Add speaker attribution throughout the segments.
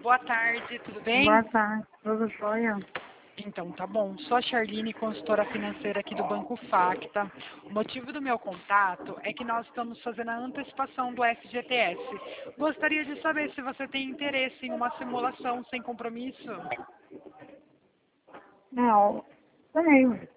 Speaker 1: boa tarde, tudo bem?
Speaker 2: Boa tarde, tudo jóia?
Speaker 1: Então, tá bom. Sou a Charline, consultora financeira aqui do Banco Facta. O motivo do meu contato é que nós estamos fazendo a antecipação do FGTS. Gostaria de saber se você tem interesse em uma simulação sem compromisso.
Speaker 2: Não, tenho.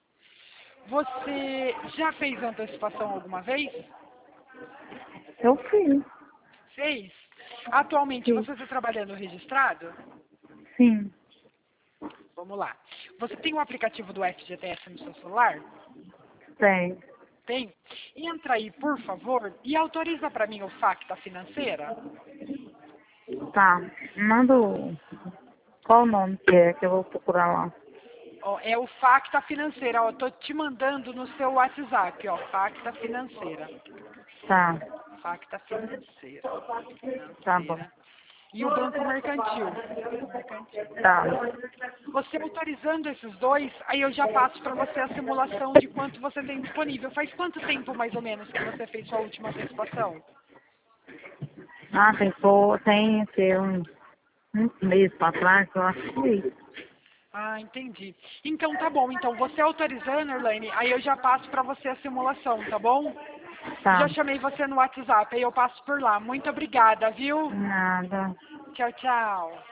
Speaker 1: Você já fez antecipação alguma vez?
Speaker 2: Eu fiz,
Speaker 1: Fez? Atualmente
Speaker 2: fiz.
Speaker 1: você está trabalhando registrado?
Speaker 2: Sim,
Speaker 1: Vamos lá. Você tem o aplicativo do FGTS no seu celular?
Speaker 2: tem.
Speaker 1: Tem? Entra aí, por favor, e autoriza para mim o Facta Financeira.
Speaker 2: Tá, manda qual o nome que eu vou procurar lá.
Speaker 1: Ó, é o Facta Financeira. Ó, eu tô te mandando no seu WhatsApp, ó, Facta Financeira.
Speaker 2: Tá,
Speaker 1: Facta Financeira.
Speaker 2: tá bom.
Speaker 1: Financeira. E o Banco Mercantil. Mercantil.
Speaker 2: Tá,
Speaker 1: Você autorizando esses dois, aí eu já passo para você a simulação de quanto você tem disponível. Faz quanto tempo, mais ou menos, que você fez sua última antecipação?
Speaker 2: ah, tem que um mês pra trás, eu acho que é isso.
Speaker 1: Ah, entendi. Então tá bom. Então você autorizando, Erlane, aí eu já passo para você a simulação, tá bom? Já
Speaker 2: Tá,
Speaker 1: chamei você no WhatsApp, aí eu passo por lá. Muito obrigada, viu?
Speaker 2: nada.
Speaker 1: Tchau, tchau.